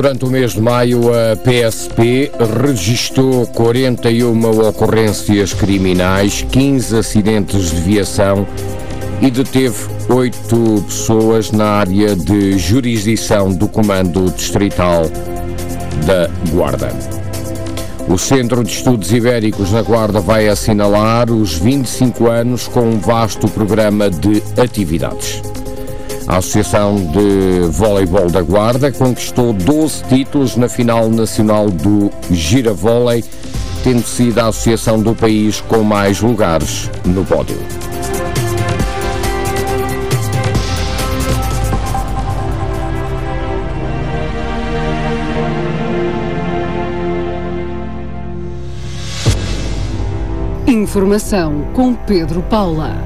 Durante o mês de maio, a PSP registrou 41 ocorrências criminais, 15 acidentes de viação e deteve 8 pessoas na área de jurisdição do Comando Distrital da Guarda. O Centro de Estudos Ibéricos na Guarda vai assinalar os 25 anos com um vasto programa de atividades. A Associação de Voleibol da Guarda conquistou 12 títulos na final nacional do Giravôlei, tendo sido a associação do país com mais lugares no pódio. Informação com Pedro Paula.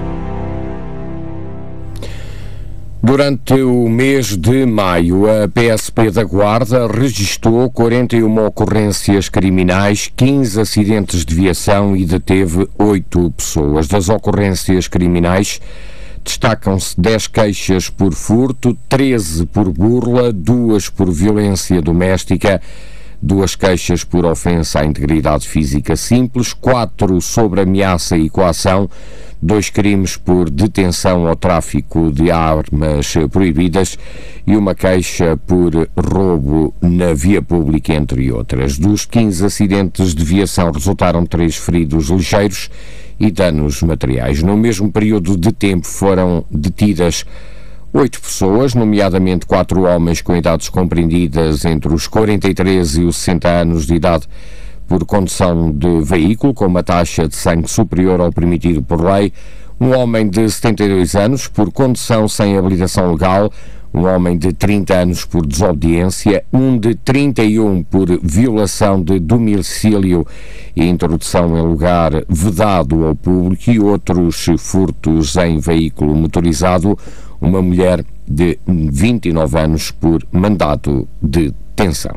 Durante o mês de maio, a PSP da Guarda registrou 41 ocorrências criminais, 15 acidentes de viação e deteve 8 pessoas. Das ocorrências criminais, destacam-se 10 queixas por furto, 13 por burla, 2 por violência doméstica, 2 queixas por ofensa à integridade física simples, 4 sobre ameaça e coação, 2 crimes por detenção ou tráfico de armas proibidas e 1 queixa por roubo na via pública, entre outras. Dos 15 acidentes de viação resultaram 3 feridos ligeiros e danos materiais. No mesmo período de tempo foram detidas 8 pessoas, nomeadamente 4 homens com idades compreendidas entre os 43 e os 60 anos de idade, por condução de veículo com uma taxa de sangue superior ao permitido por lei, um homem de 72 anos por condução sem habilitação legal, um homem de 30 anos por desobediência, um de 31 por violação de domicílio e introdução em lugar vedado ao público e outros furtos em veículo motorizado, uma mulher de 29 anos por mandado de detenção.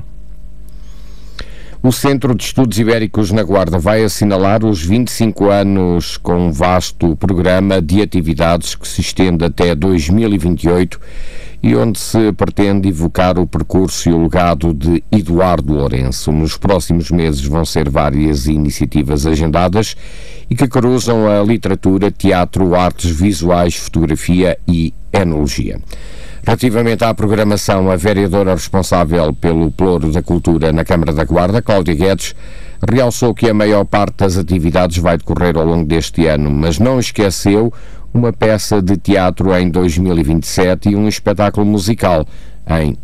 O Centro de Estudos Ibéricos na Guarda vai assinalar os 25 anos com um vasto programa de atividades que se estende até 2028 e onde se pretende evocar o percurso e o legado de Eduardo Lourenço. Nos próximos meses vão ser várias iniciativas agendadas e que cruzam a literatura, teatro, artes visuais, fotografia e enologia. Relativamente à programação, a vereadora responsável pelo Pelouro da Cultura na Câmara da Guarda, Cláudia Guedes, realçou que a maior parte das atividades vai decorrer ao longo deste ano, mas não esqueceu uma peça de teatro em 2027 e um espetáculo musical em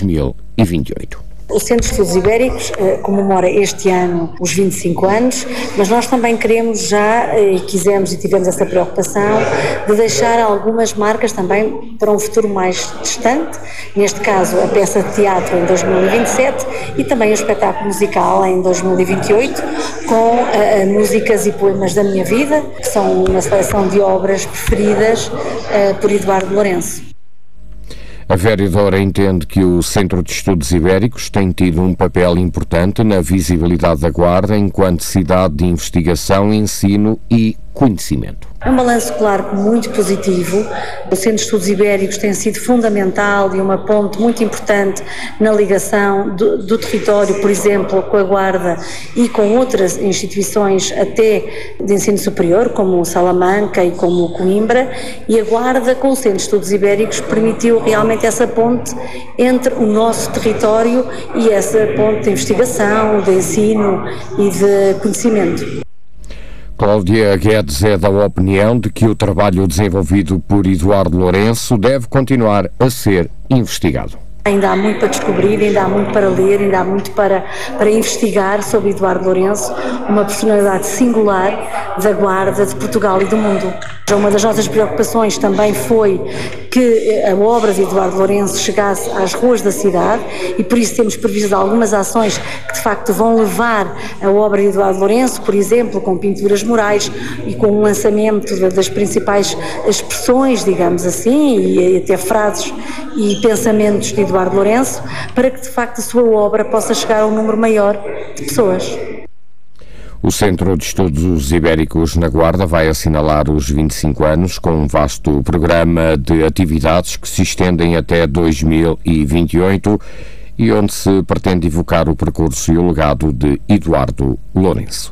2028. O Centro de Estudos Ibéricos comemora este ano os 25 anos, mas nós também queremos já, e quisemos e tivemos essa preocupação, de deixar algumas marcas também para um futuro mais distante, neste caso a peça de teatro em 2027 e também o espetáculo musical em 2028, com músicas e poemas da minha vida, que são uma seleção de obras preferidas por Eduardo Lourenço. A vereadora entende que o Centro de Estudos Ibéricos tem tido um papel importante na visibilidade da Guarda enquanto cidade de investigação, ensino e conhecimento. É um balanço, claro, muito positivo. O Centro de Estudos Ibéricos tem sido fundamental e uma ponte muito importante na ligação do território, por exemplo, com a Guarda e com outras instituições até de ensino superior, como o Salamanca e como o Coimbra, e a Guarda com o Centro de Estudos Ibéricos permitiu realmente essa ponte entre o nosso território e essa ponte de investigação, de ensino e de conhecimento. Cláudia Guedes é da opinião de que o trabalho desenvolvido por Eduardo Lourenço deve continuar a ser investigado. Ainda há muito para descobrir, ainda há muito para ler, ainda há muito para investigar sobre Eduardo Lourenço, uma personalidade singular da Guarda, de Portugal e do mundo. Uma das nossas preocupações também foi que a obra de Eduardo Lourenço chegasse às ruas da cidade e por isso temos previsto algumas ações que de facto vão levar a obra de Eduardo Lourenço, por exemplo, com pinturas murais e com um lançamento das principais expressões, digamos assim, e até frases e pensamentos de Eduardo Lourenço, para que de facto a sua obra possa chegar a um número maior de pessoas. O Centro de Estudos Ibéricos na Guarda vai assinalar os 25 anos com um vasto programa de atividades que se estendem até 2028 e onde se pretende evocar o percurso e o legado de Eduardo Lourenço.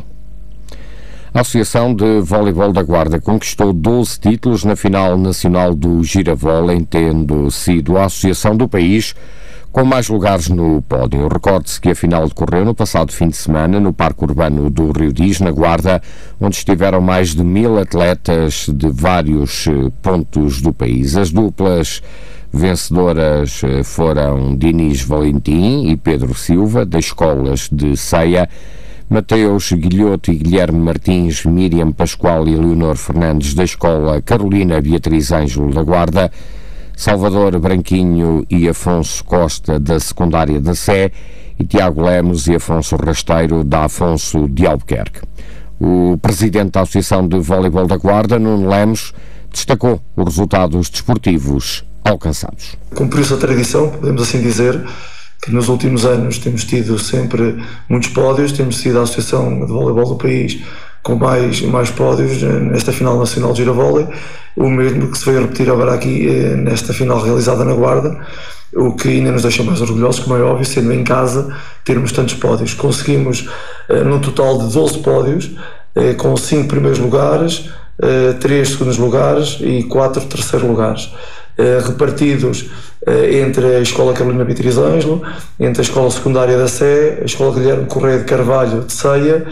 A Associação de Voleibol da Guarda conquistou 12 títulos na final nacional do Giravólei, tendo sido a associação do país com mais lugares no pódio. Recorde-se que a final decorreu no passado fim de semana no Parque Urbano do Rio Diz, na Guarda, onde estiveram mais de 1000 atletas de vários pontos do país. As duplas vencedoras foram Dinis Valentim e Pedro Silva, das escolas de Ceia, Mateus Guilhoto e Guilherme Martins, Miriam Pascoal e Leonor Fernandes, da escola Carolina Beatriz Ângelo da Guarda, Salvador Branquinho e Afonso Costa, da secundária da Sé, e Tiago Lemos e Afonso Rasteiro, da Afonso de Albuquerque. O presidente da Associação de Voleibol da Guarda, Nuno Lemos, destacou os resultados desportivos alcançados. Cumpriu-se a tradição, podemos assim dizer, que nos últimos anos temos tido sempre muitos pódios, temos sido a Associação de Voleibol do país com mais pódios nesta final nacional de Giravólei, o mesmo que se veio a repetir agora aqui nesta final realizada na Guarda, o que ainda nos deixa mais orgulhosos, como é óbvio, sendo em casa, termos tantos pódios. Conseguimos, num total de 12 pódios, com 5 primeiros lugares, 3 segundos lugares e 4 terceiros lugares, repartidos entre a Escola Carolina Beatriz Ângelo, entre a Escola Secundária da Sé, a Escola Guilherme Correia de Carvalho de Ceia,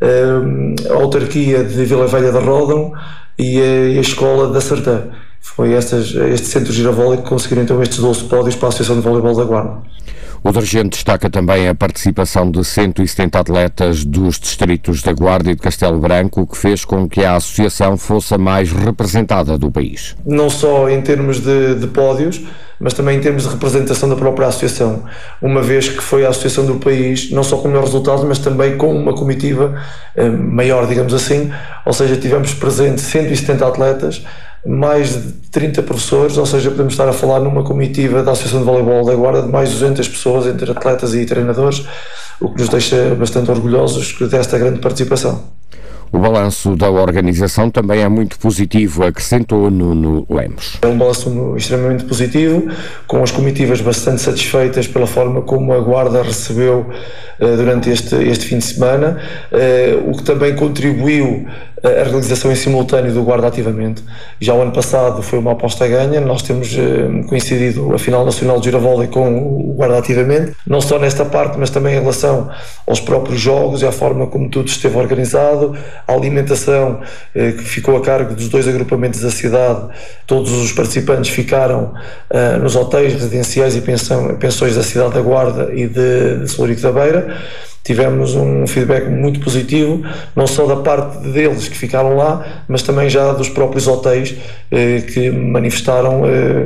a Autarquia de Vila Velha da Ródão e a Escola da Sertã. Foi este centro Giravólei que conseguiram então estes 12 pódios para a Associação de Voleibol da Guarda. O dirigente destaca também a participação de 170 atletas dos distritos da Guarda e de Castelo Branco, o que fez com que a associação fosse a mais representada do país. Não só em termos de pódios, mas também em termos de representação da própria associação, uma vez que foi a associação do país, não só com melhores resultados, mas também com uma comitiva maior, digamos assim, ou seja, tivemos presente 170 atletas, mais de 30 professores, ou seja, podemos estar a falar numa comitiva da Associação de Voleibol da Guarda de mais de 200 pessoas, entre atletas e treinadores, o que nos deixa bastante orgulhosos desta grande participação. O balanço da organização também é muito positivo, acrescentou Nuno Lemos. É um balanço extremamente positivo, com as comitivas bastante satisfeitas pela forma como a Guarda recebeu durante este fim de semana, o que também contribuiu a realização em simultâneo do Guarda Ativamente. Já o ano passado foi uma aposta ganha, nós temos coincidido a final nacional de Giravólei com o Guarda Ativamente, não só nesta parte, mas também em relação aos próprios jogos e à forma como tudo esteve organizado, a alimentação que ficou a cargo dos 2 agrupamentos da cidade. Todos os participantes ficaram nos hotéis residenciais e pensões da cidade da Guarda e de Celurico da Beira. Tivemos um feedback muito positivo, não só da parte deles que ficaram lá, mas também já dos próprios hotéis que manifestaram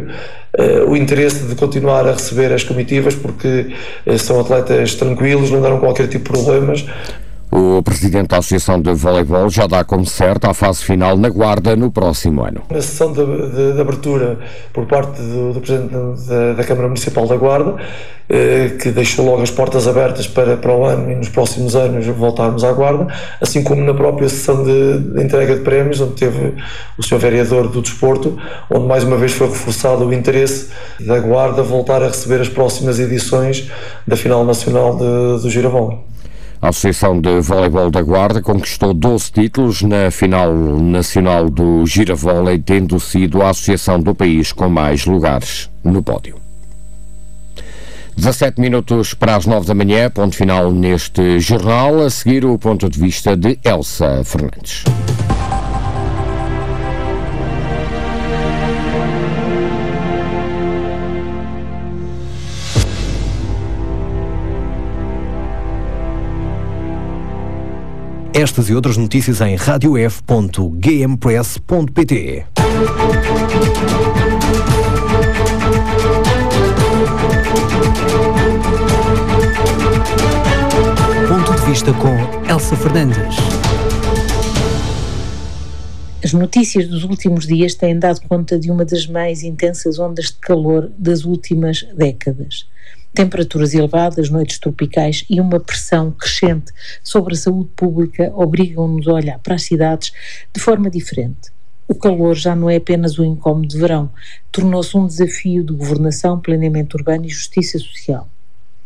o interesse de continuar a receber as comitivas, porque são atletas tranquilos, não deram qualquer tipo de problemas. O presidente da Associação de Voleibol já dá como certo a fase final na Guarda no próximo ano. Na sessão de abertura por parte do presidente da Câmara Municipal da Guarda, que deixou logo as portas abertas para o ano e nos próximos anos voltarmos à Guarda, assim como na própria sessão de entrega de prémios, onde teve o Sr. Vereador do Desporto, onde mais uma vez foi reforçado o interesse da Guarda voltar a receber as próximas edições da final nacional do Giravólei. A Associação de Voleibol da Guarda conquistou 12 títulos na final nacional do Giravólei, tendo sido a associação do país com mais lugares no pódio. 17 minutos para as 9 da manhã, ponto final neste jornal. A seguir, o ponto de vista de Elsa Fernandes. Estas e outras notícias em radiof.gmpress.pt. Ponto de vista com Elsa Fernandes. As notícias dos últimos dias têm dado conta de uma das mais intensas ondas de calor das últimas décadas. Temperaturas elevadas, noites tropicais e uma pressão crescente sobre a saúde pública obrigam-nos a olhar para as cidades de forma diferente. O calor já não é apenas um incómodo de verão, tornou-se um desafio de governação, planeamento urbano e justiça social.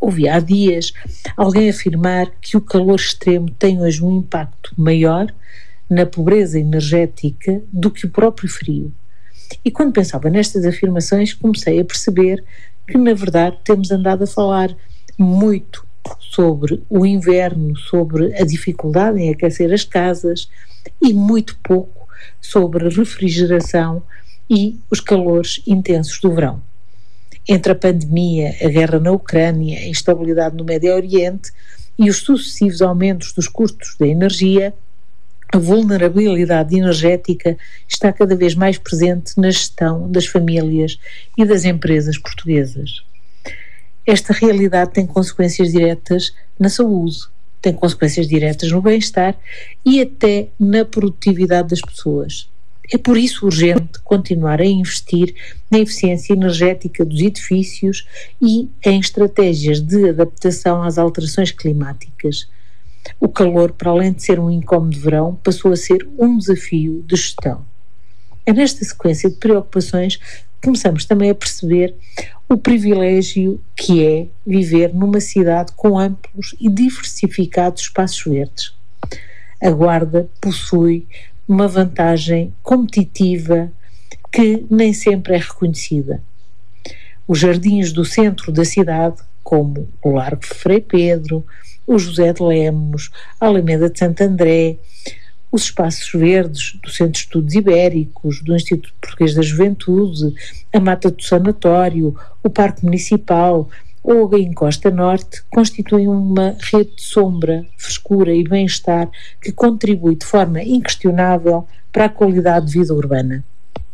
Ouvi há dias alguém afirmar que o calor extremo tem hoje um impacto maior na pobreza energética do que o próprio frio. E quando pensava nestas afirmações, comecei a perceber que, na verdade, temos andado a falar muito sobre o inverno, sobre a dificuldade em aquecer as casas e muito pouco sobre a refrigeração e os calores intensos do verão. Entre a pandemia, a guerra na Ucrânia, a instabilidade no Médio Oriente e os sucessivos aumentos dos custos da energia, a vulnerabilidade energética está cada vez mais presente na gestão das famílias e das empresas portuguesas. Esta realidade tem consequências diretas na saúde, tem consequências diretas no bem-estar e até na produtividade das pessoas. É por isso urgente continuar a investir na eficiência energética dos edifícios e em estratégias de adaptação às alterações climáticas. O calor, para além de ser um incómodo de verão, passou a ser um desafio de gestão. É nesta sequência de preocupações que começamos também a perceber o privilégio que é viver numa cidade com amplos e diversificados espaços verdes. A Guarda possui uma vantagem competitiva que nem sempre é reconhecida. Os jardins do centro da cidade, como o Largo Frei Pedro, o José de Lemos, a Alameda de Santo André, os espaços verdes do Centro de Estudos Ibéricos, do Instituto Português da Juventude, a Mata do Sanatório, o Parque Municipal ou a Encosta Norte constituem uma rede de sombra, frescura e bem-estar que contribui de forma inquestionável para a qualidade de vida urbana.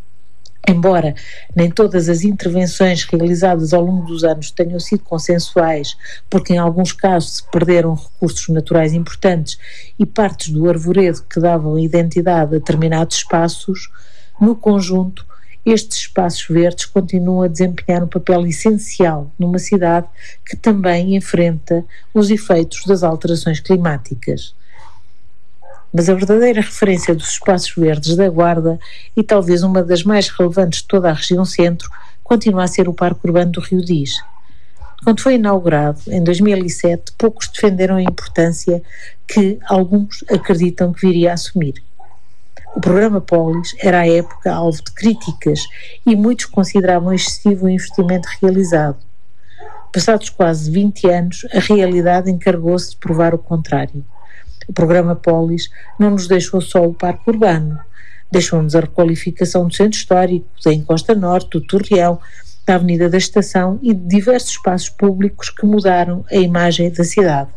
Embora nem todas as intervenções realizadas ao longo dos anos tenham sido consensuais, porque em alguns casos se perderam recursos naturais importantes e partes do arvoredo que davam identidade a determinados espaços, no conjunto, estes espaços verdes continuam a desempenhar um papel essencial numa cidade que também enfrenta os efeitos das alterações climáticas. Mas a verdadeira referência dos espaços verdes da Guarda, e talvez uma das mais relevantes de toda a região centro, continua a ser o Parque Urbano do Rio Diz. Quando foi inaugurado, em 2007, poucos defenderam a importância que alguns acreditam que viria a assumir. O programa Polis era à época alvo de críticas e muitos consideravam excessivo o investimento realizado. Passados quase 20 anos, a realidade encarregou-se de provar o contrário. O programa Polis não nos deixou só o parque urbano, deixou-nos a requalificação do centro histórico, da Encosta Norte, do Torreão, da Avenida da Estação e de diversos espaços públicos que mudaram a imagem da cidade.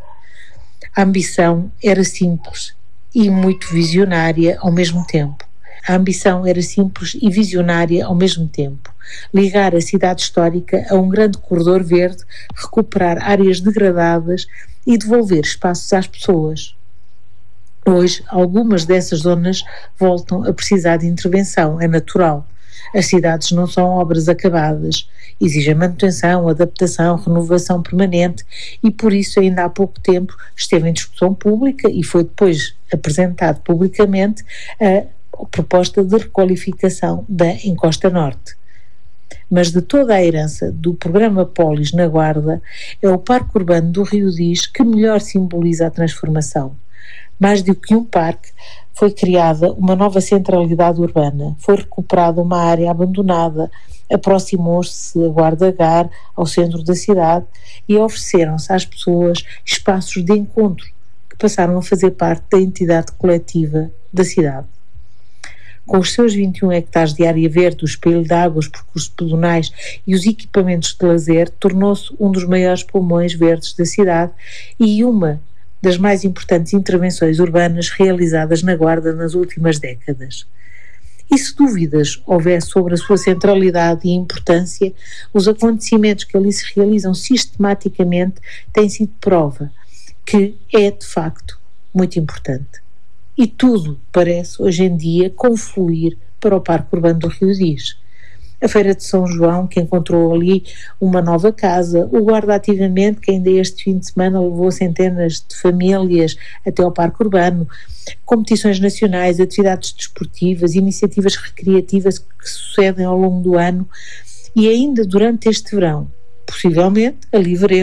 A ambição era simples e muito visionária ao mesmo tempo. Ligar a cidade histórica a um grande corredor verde, recuperar áreas degradadas e devolver espaços às pessoas. Hoje, algumas dessas zonas voltam a precisar de intervenção, é natural. As cidades não são obras acabadas, exigem manutenção, adaptação, renovação permanente e por isso ainda há pouco tempo esteve em discussão pública e foi depois apresentado publicamente a proposta de requalificação da Encosta Norte. Mas de toda a herança do programa Polis na Guarda, é o Parque Urbano do Rio Diz que melhor simboliza a transformação. Mais do que um parque, foi criada uma nova centralidade urbana, foi recuperada uma área abandonada, aproximou-se a Guarda-Gar ao centro da cidade e ofereceram-se às pessoas espaços de encontro que passaram a fazer parte da entidade coletiva da cidade. Com os seus 21 hectares de área verde, o espelho de água, os percursos pedonais e os equipamentos de lazer, tornou-se um dos maiores pulmões verdes da cidade e uma das mais importantes intervenções urbanas realizadas na Guarda nas últimas décadas. E se dúvidas houver sobre a sua centralidade e importância, os acontecimentos que ali se realizam sistematicamente têm sido prova que é, de facto, muito importante. E tudo parece, hoje em dia, confluir para o Parque Urbano do Rio Diz. A Feira de São João, que encontrou ali uma nova casa, o Guarda Ativamente, que ainda este fim de semana levou centenas de famílias até ao Parque Urbano, competições nacionais, atividades desportivas, iniciativas recreativas que sucedem ao longo do ano e ainda durante este verão. Possivelmente ali veremos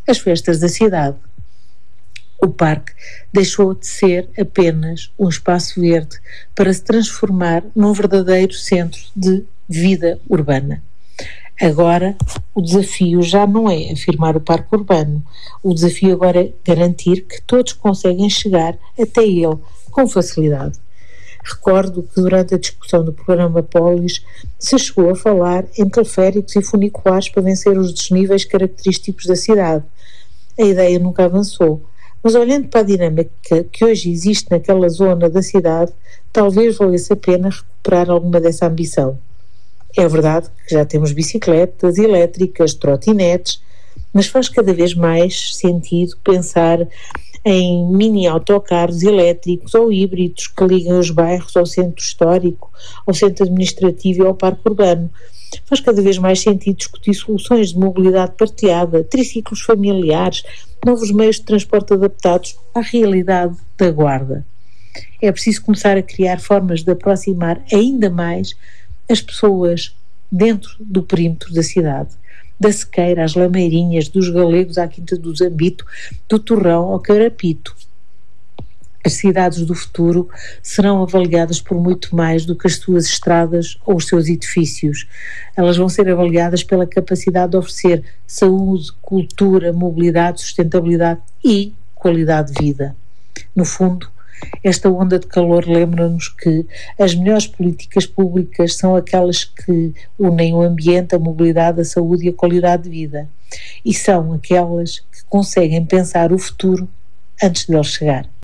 as festas da cidade. O parque deixou de ser apenas um espaço verde para se transformar num verdadeiro centro de vida urbana. Agora, o desafio já não é afirmar o parque urbano. O desafio agora é garantir que todos conseguem chegar até ele com facilidade. Recordo que durante a discussão do programa Polis se chegou a falar em teleféricos e funiculares para vencer os desníveis característicos da cidade. A ideia nunca avançou. Mas olhando para a dinâmica que hoje existe naquela zona da cidade, talvez valesse a pena recuperar alguma dessa ambição. É verdade que já temos bicicletas elétricas, trotinetes, mas faz cada vez mais sentido pensar em mini autocarros elétricos ou híbridos que liguem os bairros ao centro histórico, ao centro administrativo e ao parque urbano. Faz cada vez mais sentido discutir soluções de mobilidade partilhada, triciclos familiares, novos meios de transporte adaptados à realidade da Guarda. É preciso começar a criar formas de aproximar ainda mais as pessoas dentro do perímetro da cidade, da Sequeira às Lameirinhas, dos Galegos à Quinta do Zambito, do Torrão ao Carapito. As cidades do futuro serão avaliadas por muito mais do que as suas estradas ou os seus edifícios. Elas vão ser avaliadas pela capacidade de oferecer saúde, cultura, mobilidade, sustentabilidade e qualidade de vida. No fundo, esta onda de calor lembra-nos que as melhores políticas públicas são aquelas que unem o ambiente, a mobilidade, a saúde e a qualidade de vida. E são aquelas que conseguem pensar o futuro antes de ele chegar.